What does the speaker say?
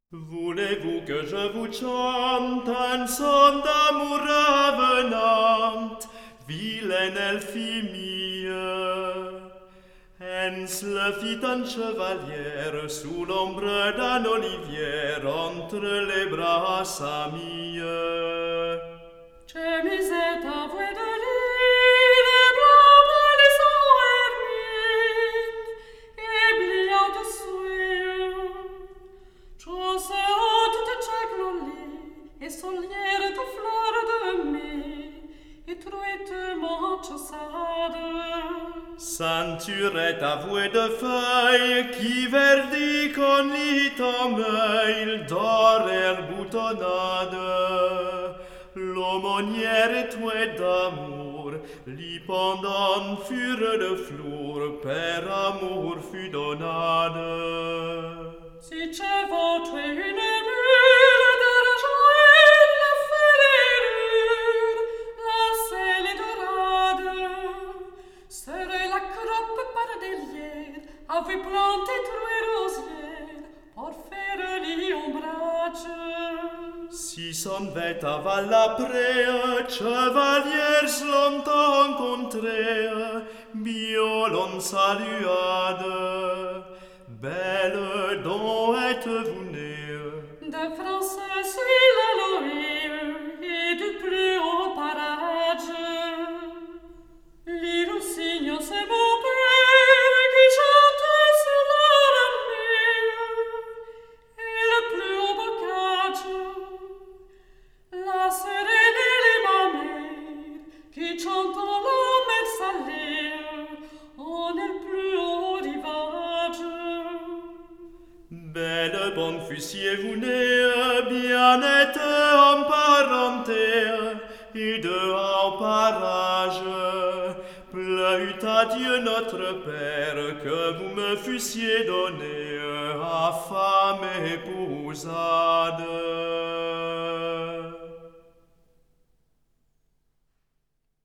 Voulez-vous que je vous chante un son d'amour avenante, vilaine elfimie? Hens le fit un chevalier sous l'ombre d'un olivier entre les bras amis. Chemisette à voix de lit, les bras pâlis en hermine, et brillant de suie. Chose haute de jagloli, et solière de fleurs de mai, et truitement chaussade. Ceinturette avouée de feuilles qui verdit con lit en meil d'or et boutonnade. L'aumônière étouée d'amour, li pendant furent de flour, per amour fut donnade. Si c'è votre une mule d'argent et de ferrure, la selle dorade, serait la croppe pardelière, avait planté trois rosières, pour faire lit ombrage. Si son vêt aval après, chevaliers l'ont rencontré, violon saluade. Belle dont êtes-vous née? De français suis l'Aloïe, et du plus haut parage. L'Iroussigno c'est mon père, qui chante sur l'aramie, et le plus haut bocage. La serene et ma mère, qui chantent la mer salée, en le plus haut rivage. Belle bonne fussiez-vous née, bien nette en parenté, et de haut parage. Plaît à Dieu notre Père que vous me fussiez donné à femme épousade.